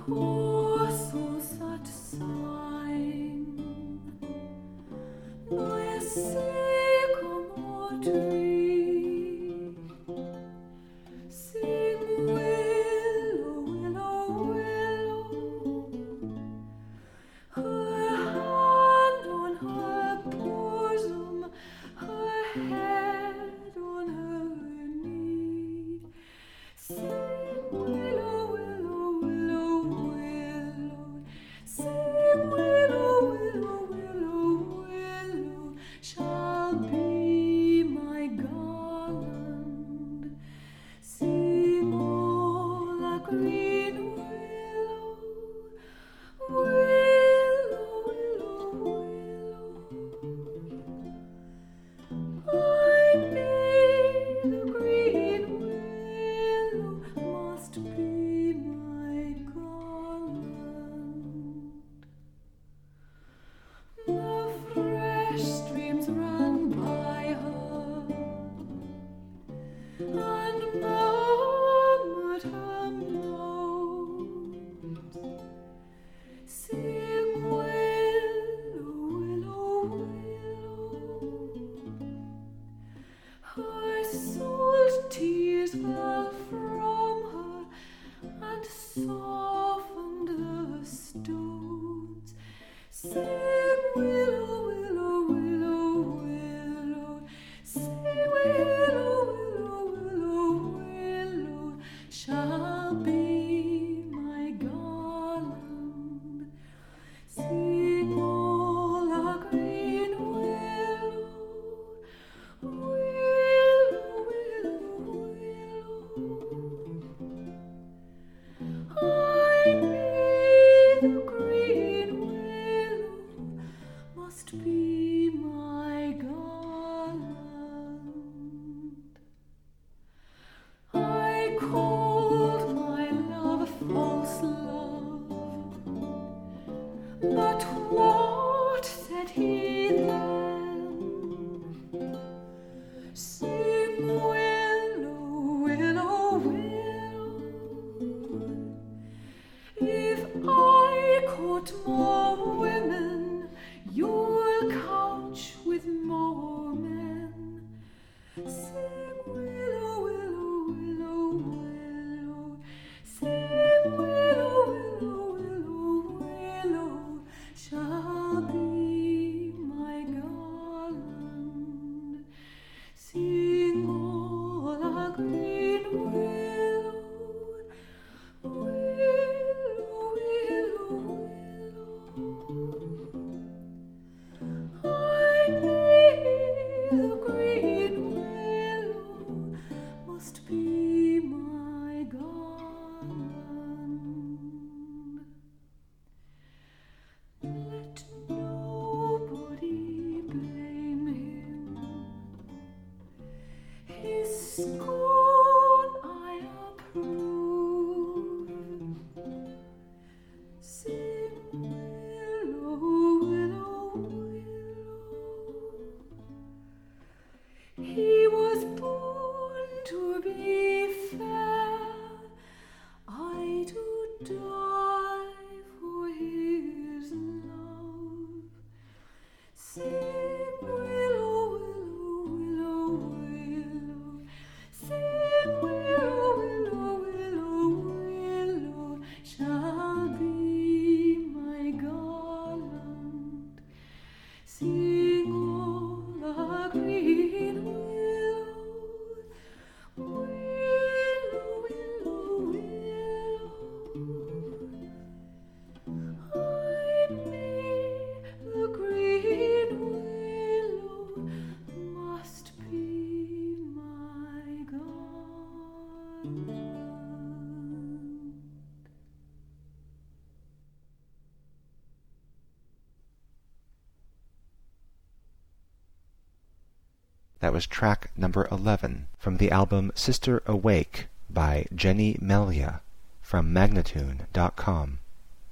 Oh, so satisfying. By a sycamore tree, sing willow, willow, willow. Her hand on her bosom, her head on her knee. Sing willow, willow, willow, willow. Sing willow, willow, willow, willow. Shall be my garland. Sing all a green willow, willow, willow, willow. I made the green willow must be my garland. The fresh streams ran by her and murmured her moans. Sing willow, willow, willow. Her salt tears fell from her and softened the stones. Sing willow, willow, willow, willow. Sing willow, willow, willow, willow. Shall be my garland. Sing all a green willow, willow, willow, willow. I made the green willow must be my garland. I called my love false love, but what said he then? Sing willow, willow, willow. If I court more women, you'll couch with more men. Sing willow, willow, willow, willow. Sing willow, willow, willow, willow. Shall be my garland. Sing all a green willow, willow, willow, willow. I made the green willow must be my garland. Let nobody blame him. His scorn I approve. Sing willow, willow, willow. He was born to be fair. I to die for his love. Sing willow, willow, willow, willow. Sing willow, willow, willow, willow. Shall be my garland. Sing all a green willow, willow, willow, willow. I made the green willow must be my garland. That was track number 11 from the album Sister Awake by Jenny Melia from Magnatune.com.